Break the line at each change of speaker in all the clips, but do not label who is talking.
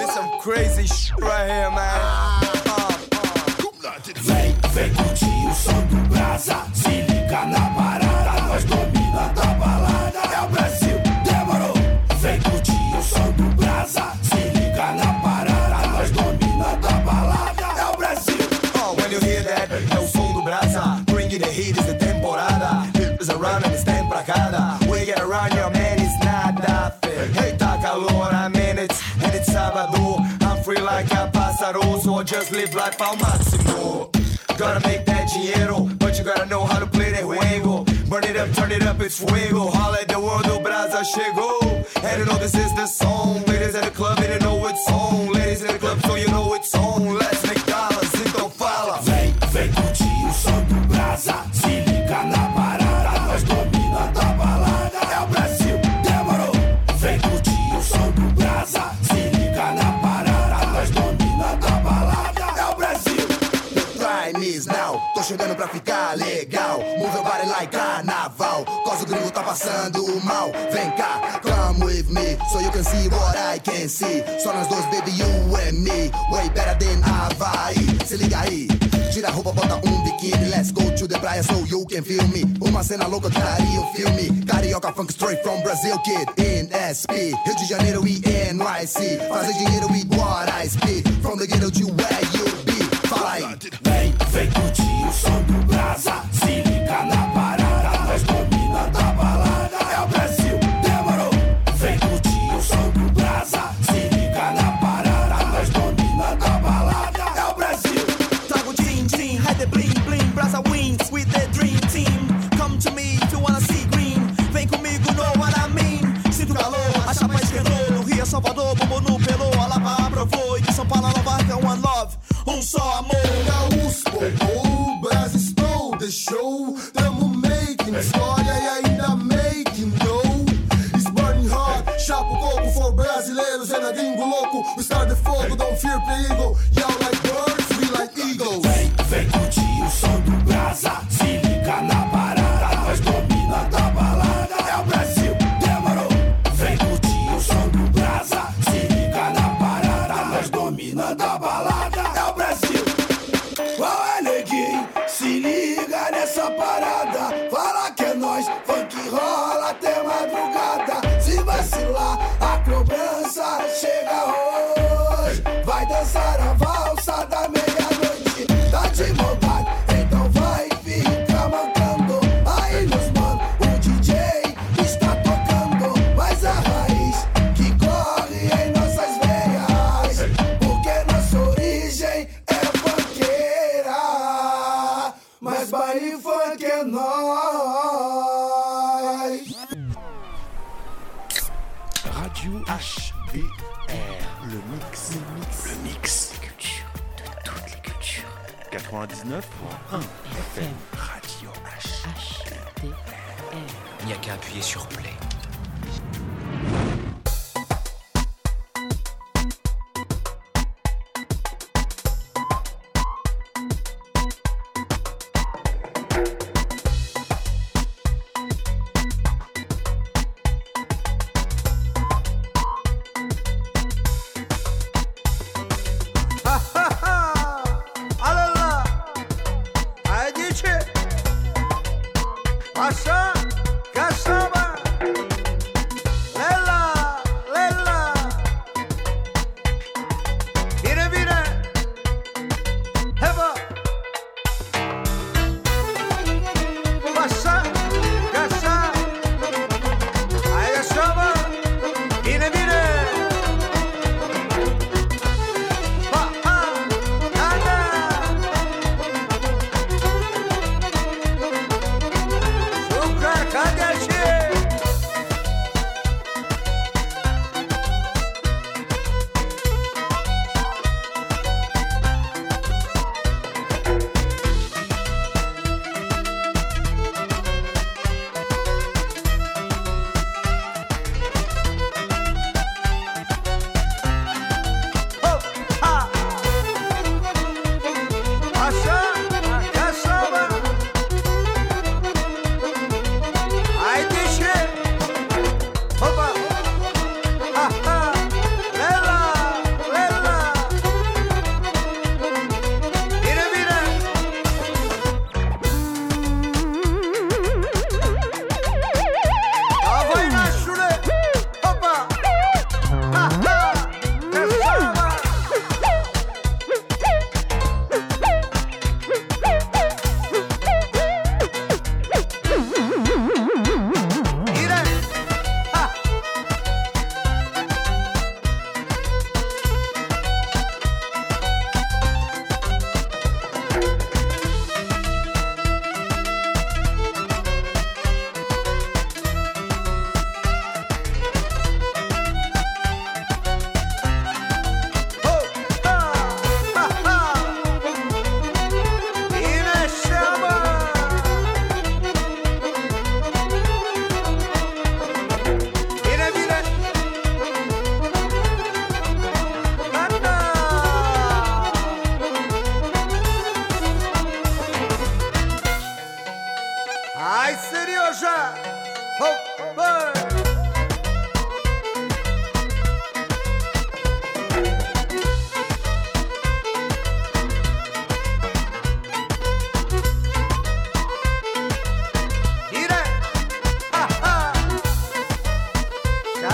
some crazy shit right here, man.
Vem curtir o som do Brasa, se liga na parada, nós domina da balada, é o Brasil, demorou. Vem curtir o som do Brasa, se liga na parada, nós domina da balada, é o Brasil.
Oh, when you hear that, é o som do Brasa, bringing the heat, is the temporada. It's around and it's tempo pra cada. We get around your man, it's not that fair. Hey, tá calor, I mean and it's sábado. I'm free like a pássaro, so I just live life ao máximo. Gotta make that dinheiro, but you gotta know how to play that juego. Burn it up, turn it up, it's fuego. Holla at the world, o Brasa chegou. And you know this is the song. Ladies at the club, and you know it's on. Ladies at the club, so you know it's on. Let's make dollars, então fala.
Vem curtir o som do Brasa, se liga na parada, nós domina da balada, é o Brasil, demorou. Vem curtir o som do Brasa, se liga na parada, nós domina da balada, é o Brasil.
Now, tô chegando pra ficar legal. Move your body like carnaval. Cause o gringo tá passando mal. Vem cá, come with me, so you can see what I can see. Só nós dois, baby, you and me. Way better than Havaí. Se liga aí, tira a roupa, bota biquíni. Let's go to the praia so you can feel me. Uma cena louca que daria um filme. Carioca funk straight from Brazil, kid. In SP, Rio de Janeiro e NYC. Fazer dinheiro with what I speak. From the ghetto to where you be. Fala aí.
Vem curtir o som do Brasa, se liga na parada, nós domina da balada, é o Brasil, demorou. Vem curtir o som do Brasa, se liga na parada, nós domina da balada, é o Brasil.
Trago din, hide the bling bling, Brasa wins with the dream team. Come to me if you wanna see green. Vem comigo, know what I mean. Sinto calor, a chapa esquentou. No Rio, Salvador, Bombom no pelou. A Lapa aprovou e de São Paulo a Nova Arca, one love, só amor.
O Brasil the show, tamo making história e ainda making dough. It's burning hard, chapa o coco for brasileiros, é na gringo louco. We start the fogo, don't fear perigo. Y'all like birds, we like eagles.
Vem curtir o som do Brasa, se liga na parada, nós domina da balada, é o Brasil, demorou. Vem curtir o som do Brasa, se liga na parada, nós domina da balada, é o Brasil. Qual é, neguinho? Se liga nessa parada. Fala que é nóis, funk rola até madrugada. Se vacilar, a cobrança chega hoje. Vai dançar a valsa da meia-noite. Tá de vontade, então vai ficar mancando. Aí meus mano, o DJ está tocando. Mas a raiz que corre em nossas veias, porque nossa origem é funkeira. Mas baile funk é nóis.
Radio HBR, le mix des cultures, de toutes les cultures. 99.1 FM, Radio HBR. Il n'y a qu'à appuyer sur play.
Caçamba,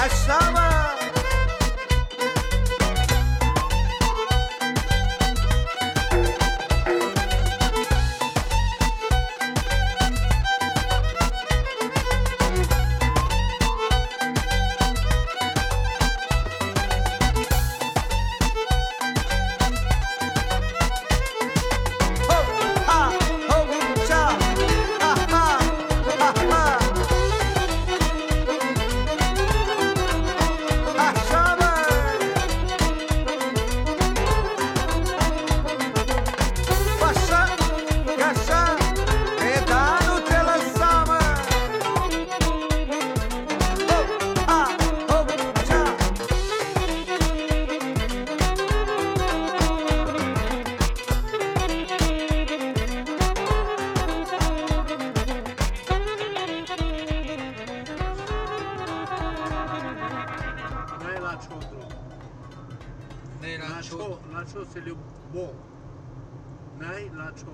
c'est le bon. Nai Lacho.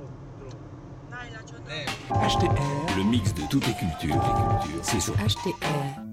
HTR, le mix de toutes les cultures. C'est sur
HTR.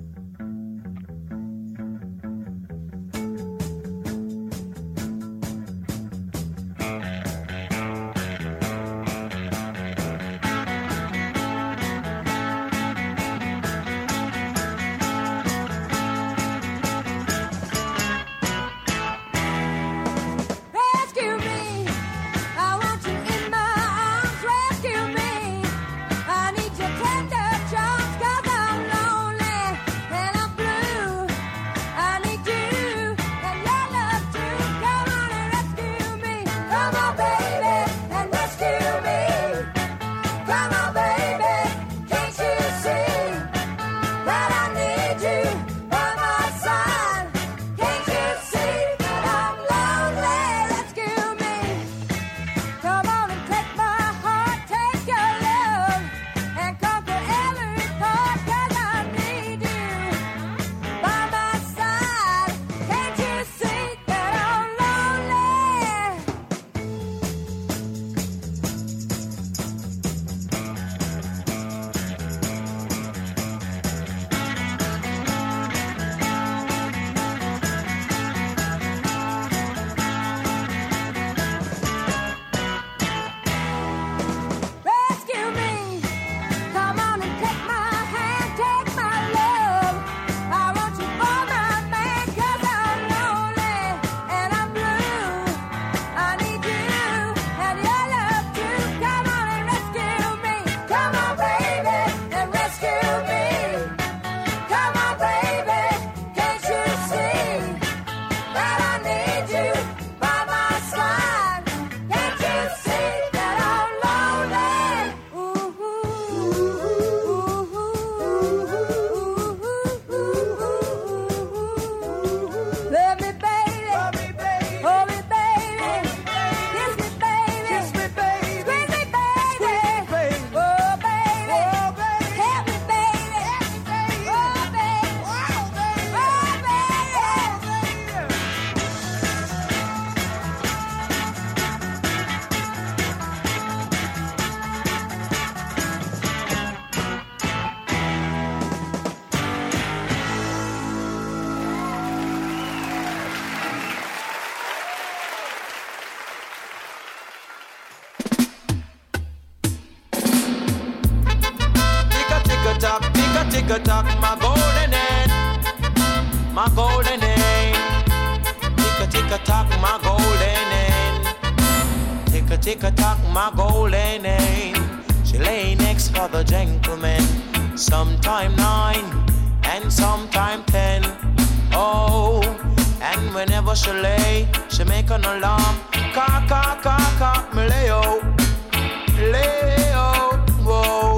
Tick-a-tock, my golden hen, my golden hen. Tick-a-tick-a-tock, my golden hen. Tick-a-tick-a-tock, my golden hen. She lay next for the gentleman, sometime 9 and sometime 10. Oh, and whenever she lay, she make an alarm. Cock, cock, cock, cock, me lay-o, lay-o, whoa.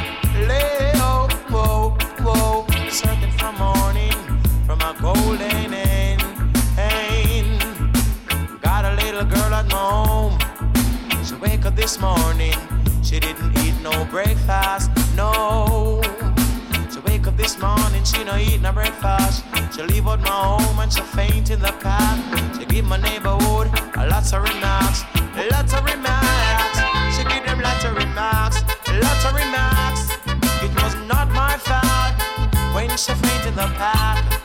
Searching for morning from a golden hen. Got a little girl at my home. She wake up this morning. She didn't eat no breakfast, no. She wake up this morning. She no eat no breakfast. She leave out my home and she faint in the path. She give my neighborhood lots of remarks, lots of remarks. She give them lots of remarks, lots of remarks. It was not my fault when she faint in the path.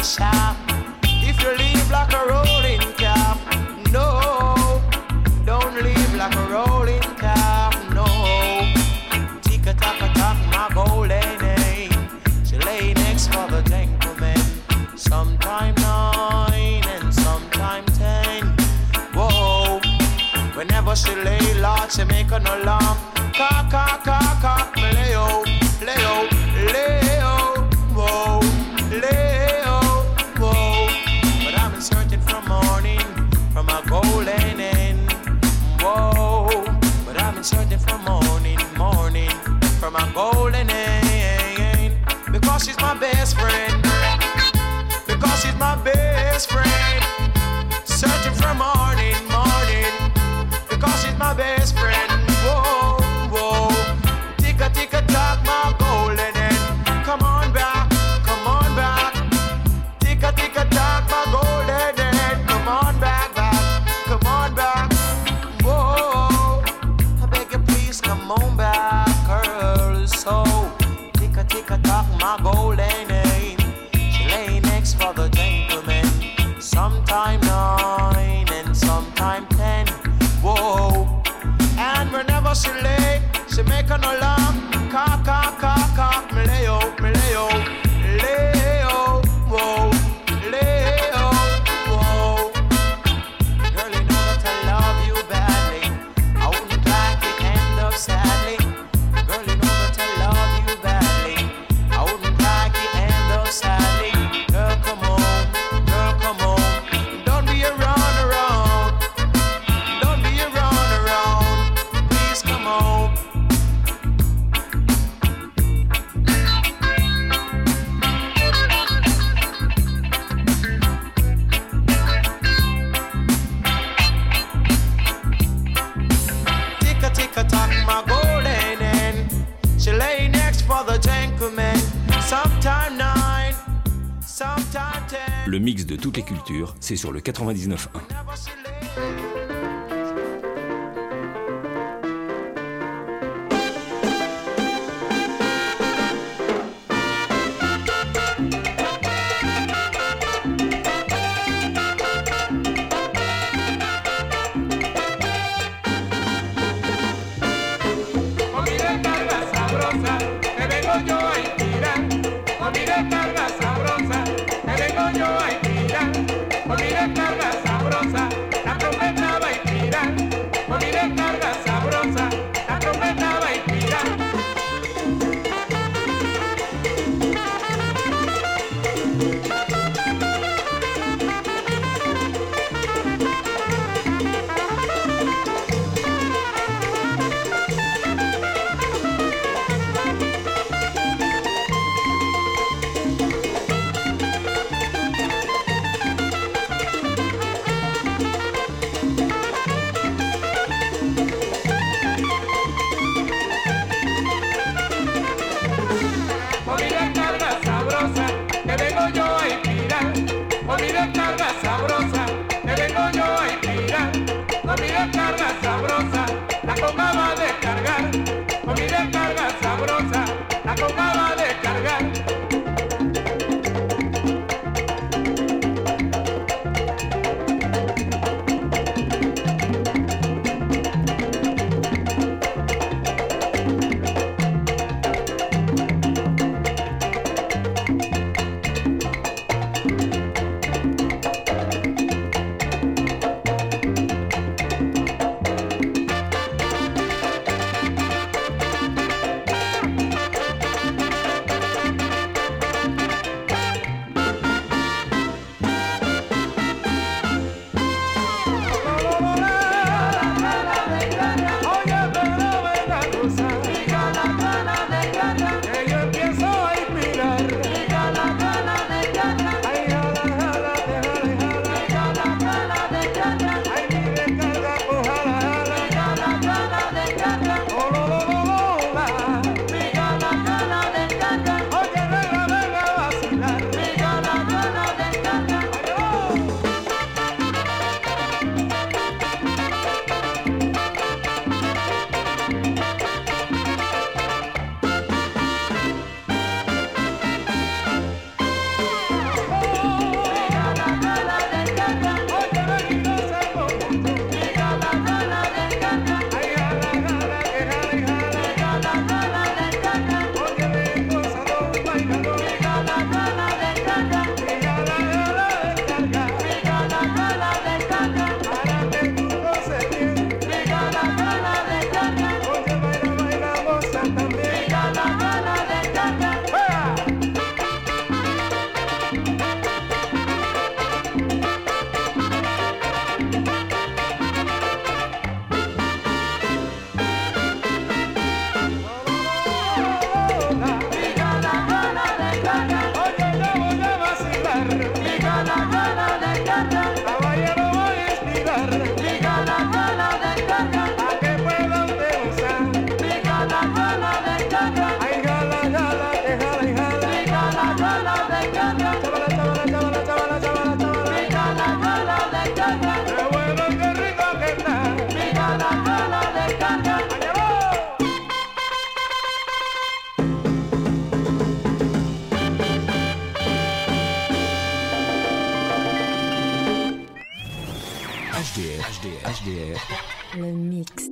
never stop. If you leave like a rolling cap, no, don't leave like a rolling cap, no. Tick-a-tock-a-tock, my golden name. She lay next for the gentleman. Sometime 9 and sometime 10. Whoa, whenever she lay loud, she make an alarm. Cock, cock, cock, cock, Leo, Leo, Leo, whoa, Leo, whoa. But I've been searching for morning, from a golden end, whoa. But I've been searching for morning, morning, from a golden end. Because she's my best friend, because she's my best friend. Searching for morning, morning, because she's my best friend. Whoa, whoa. Tick-a-tick-a-tock, my golden end. Come on back, come on back. Tick-a-tick-a-tock, my golden end. Come on back, back, come on back. Whoa, I beg you please come on back, girl. So, tick-a-tick-a-tock, my golden end. She lay next for the gentleman. Sometime 9 and sometime 10. Whoa, and whenever she lay, she make an alarm. Cock, cock, cock, cock, me Leo, Leo, whoa, Leo, whoa. Girl, you know that I love you badly. I wouldn't like it end up sadly. Girl, you know that I love you badly. I wouldn't like it end up sadly. Girl, come on, girl, come on. Don't be a run around. Don't be a run around. Please come on. Tick-a-tick-a-tock, my golden end. She lay next for the gentleman. Sometime 9, sometime 10.
Le mix de toutes les cultures, c'est sur le 99.1.
Whenever she lay.
Con mi descarga sabrosa, me vengo yo a inspirar. Con mi descarga sabrosa, me vengo yo a inspirar. Con mi descarga sabrosa,
mix.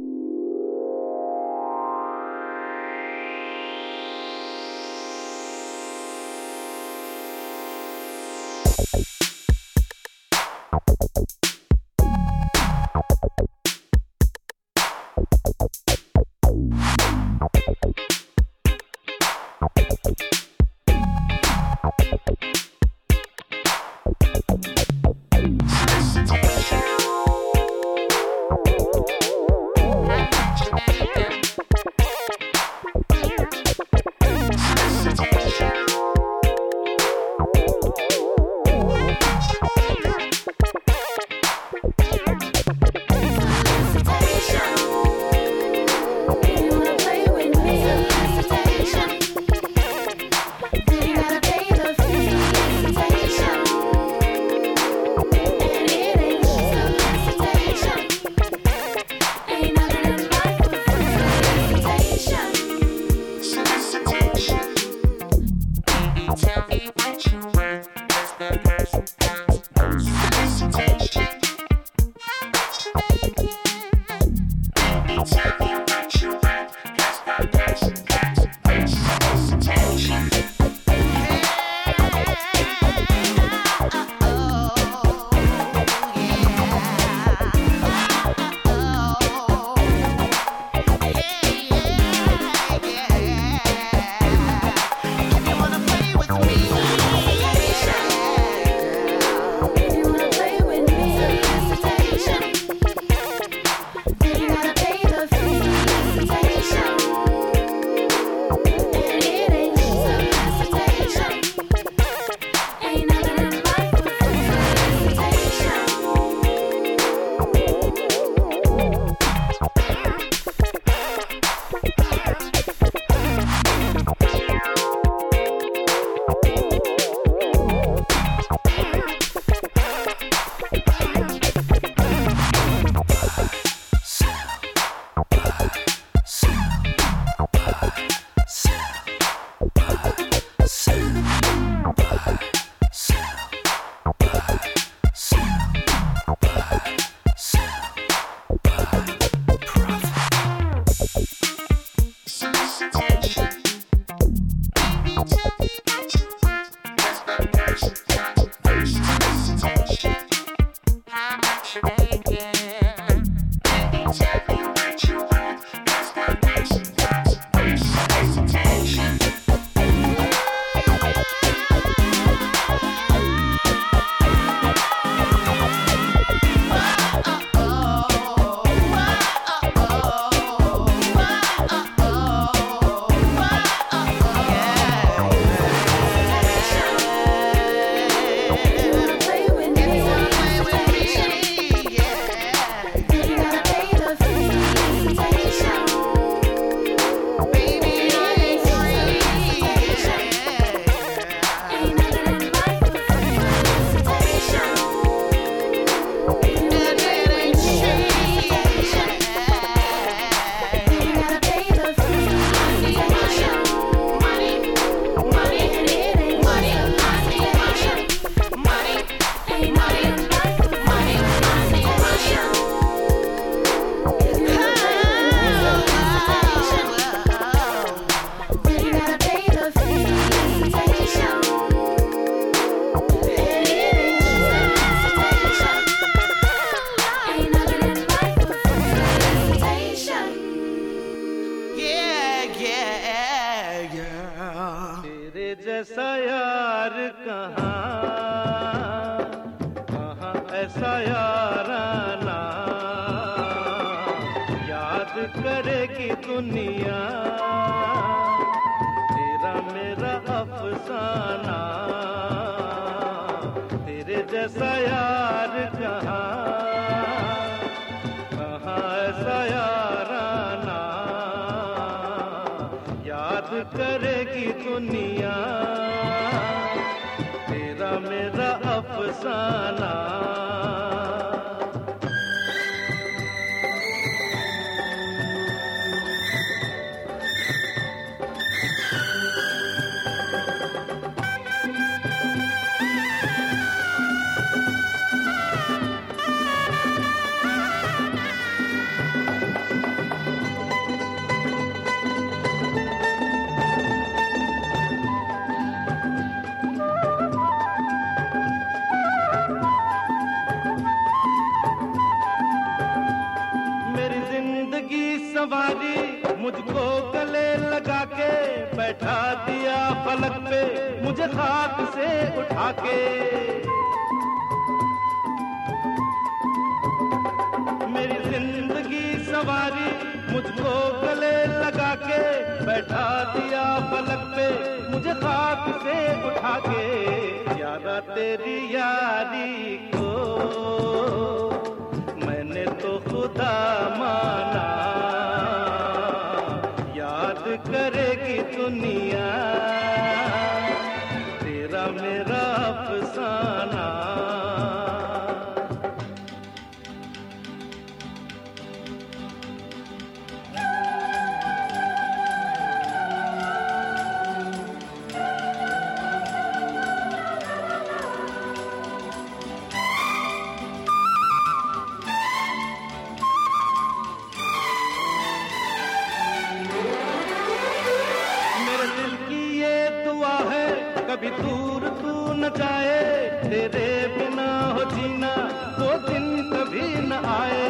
ऐसा यार कहाँ कहाँ ऐसा याराना याद करेगी दुनिया तेरा मेरा अफसाना तेरे जैसा यार कहाँ कहाँ ऐसा याराना याद करेगी दुनिया तेरा मेरा अफसाना सवारी मुझको गले लगा के बैठा दिया फलक पे मुझे खाक से उठा के मेरी जिंदगी सवारी मुझको गले लगा के बैठा दिया फलक पे मुझे खाक से उठा के यारा तेरी यारी को मैंने तो खुदा माना याद करेगी दुनिया तेरा मेरा अफसाना कभी दूर तू न जाए तेरे बिना हो जीना वो दिन कभी न आए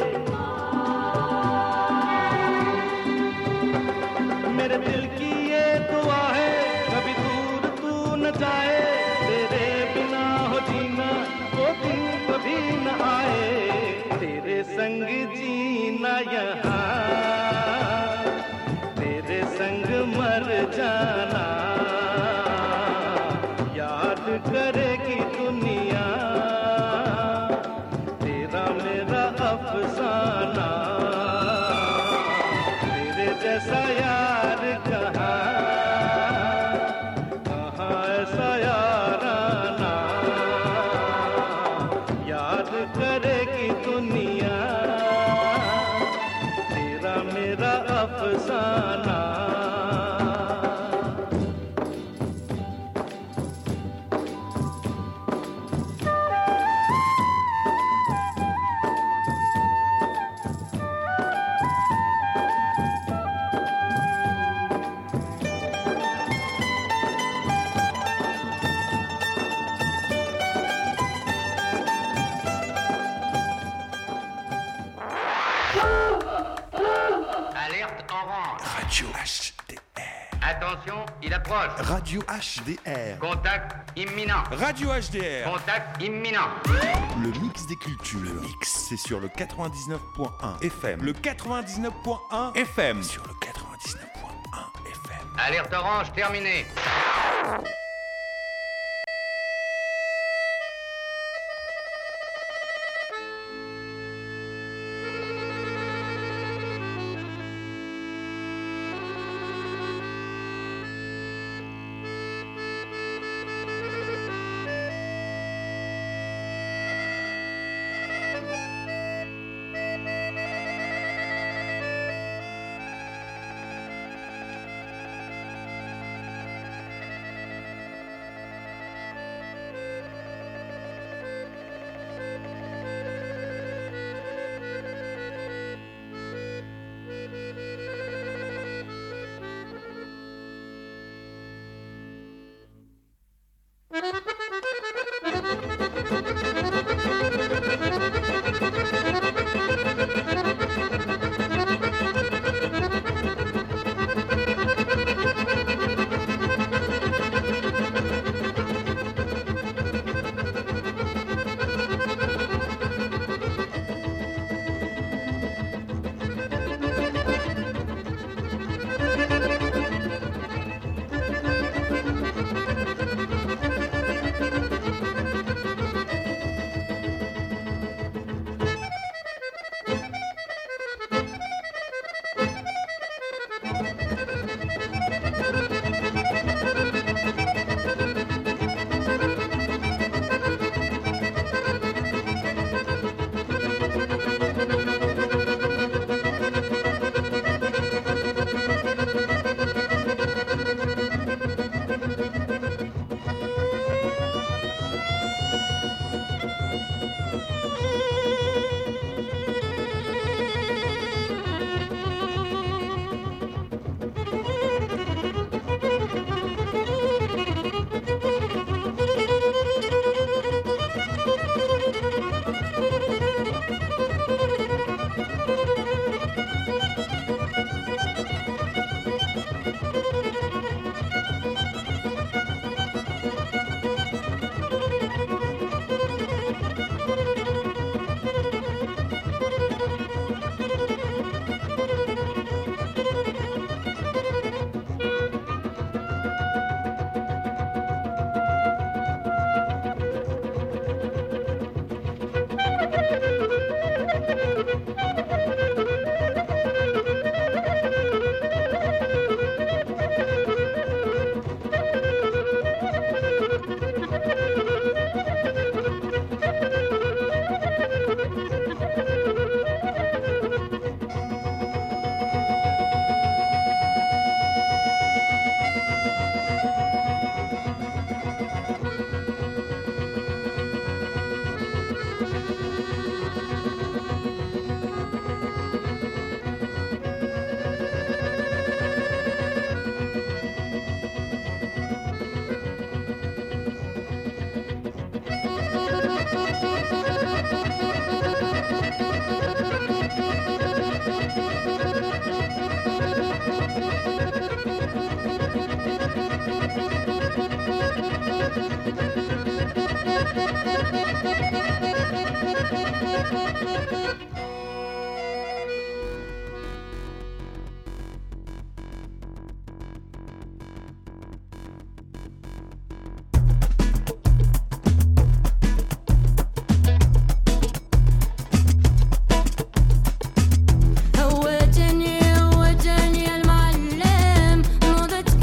मेरे दिल की ये दुआ है कभी दूर तू न जाए तेरे बिना हो जीना वो दिन कभी न आए तेरे संग जीना यहाँ तेरे संग मर जाना करेगी दुनिया तेरा मेरा अफसाना तेरे जैसा यार कहाँ ऐसा याराना याद करेगी दुनिया तेरा मेरा अफसाना
Radio HDR.
Attention, il approche.
Radio HDR.
Contact imminent.
Radio HDR.
Contact imminent.
Le mix des cultures. Le mix, c'est sur le 99.1 FM. Le 99.1 FM. Sur le 99.1 FM.
Alerte orange terminée.